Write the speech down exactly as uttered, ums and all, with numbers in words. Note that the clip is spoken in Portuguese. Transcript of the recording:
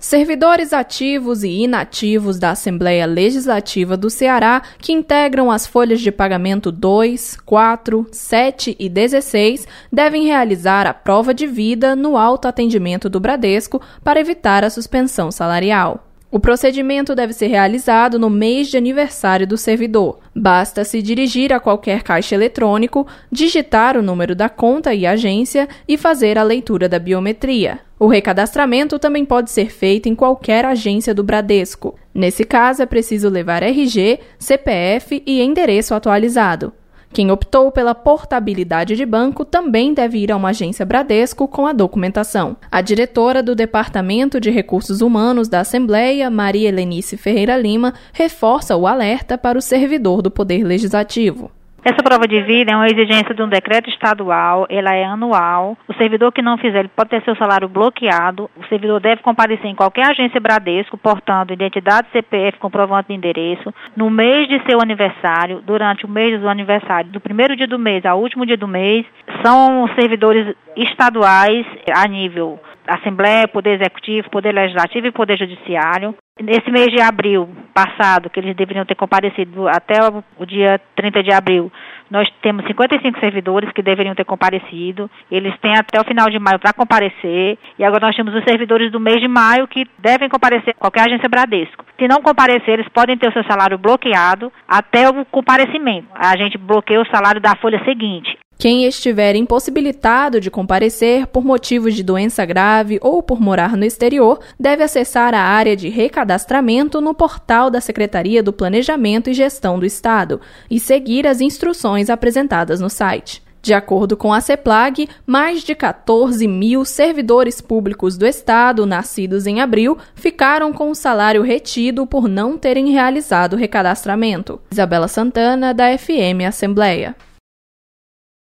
Servidores ativos e inativos da Assembleia Legislativa do Ceará que integram as folhas de pagamento dois, quatro, sete e dezesseis devem realizar a prova de vida no autoatendimento do Bradesco para evitar a suspensão salarial. O procedimento deve ser realizado no mês de aniversário do servidor. Basta se dirigir a qualquer caixa eletrônico, digitar o número da conta e agência e fazer a leitura da biometria. O recadastramento também pode ser feito em qualquer agência do Bradesco. Nesse caso, é preciso levar R G, C P F e endereço atualizado. Quem optou pela portabilidade de banco também deve ir a uma agência Bradesco com a documentação. A diretora do Departamento de Recursos Humanos da Assembleia, Maria Helenice Ferreira Lima, reforça o alerta para o servidor do Poder Legislativo. Essa prova de vida é uma exigência de um decreto estadual, ela é anual. O servidor que não fizer, ele pode ter seu salário bloqueado. O servidor deve comparecer em qualquer agência Bradesco, portando identidade, C P F, comprovante de endereço, no mês de seu aniversário, durante o mês do aniversário, do primeiro dia do mês ao último dia do mês. São servidores estaduais a nível Assembleia, Poder Executivo, Poder Legislativo e Poder Judiciário. Nesse mês de abril passado, que eles deveriam ter comparecido até o dia trinta de abril, nós temos cinquenta e cinco servidores que deveriam ter comparecido. Eles têm até o final de maio para comparecer. E agora nós temos os servidores do mês de maio que devem comparecer em qualquer agência Bradesco. Se não comparecer, eles podem ter o seu salário bloqueado até o comparecimento. A gente bloqueia o salário da folha seguinte. Quem estiver impossibilitado de comparecer por motivos de doença grave ou por morar no exterior, deve acessar a área de recadastramento no portal da Secretaria do Planejamento e Gestão do Estado e seguir as instruções apresentadas no site. De acordo com a CEPLAG, mais de quatorze mil servidores públicos do Estado, nascidos em abril, ficaram com o salário retido por não terem realizado o recadastramento. Isabela Santana, da F M Assembleia.